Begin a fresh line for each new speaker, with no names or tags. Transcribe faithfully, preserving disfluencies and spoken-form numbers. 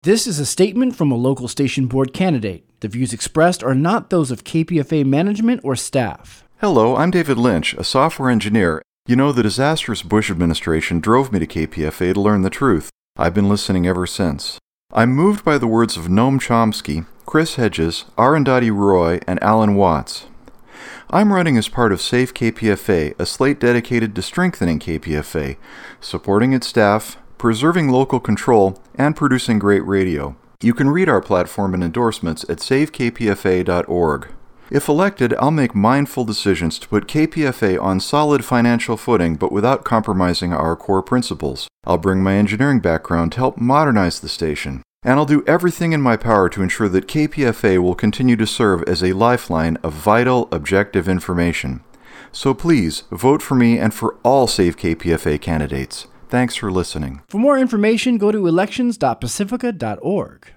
This is a statement from a local station board candidate. The views expressed are not those of K P F A management or staff.
Hello, I'm David Lynch, a software engineer. You know, the disastrous Bush administration drove me to K P F A to learn the truth. I've been listening ever since. I'm moved by the words of Noam Chomsky, Chris Hedges, Arundhati Roy, and Alan Watts. I'm running as part of Safe K P F A, a slate dedicated to strengthening K P F A, supporting its staff, preserving local control, and producing great radio. You can read our platform and endorsements at save k p f a dot org. If elected, I'll make mindful decisions to put K P F A on solid financial footing but without compromising our core principles. I'll bring my engineering background to help modernize the station. And I'll do everything in my power to ensure that K P F A will continue to serve as a lifeline of vital, objective information. So please, vote for me and for all Save K P F A candidates. Thanks for listening.
For more information, go to elections dot pacifica dot org.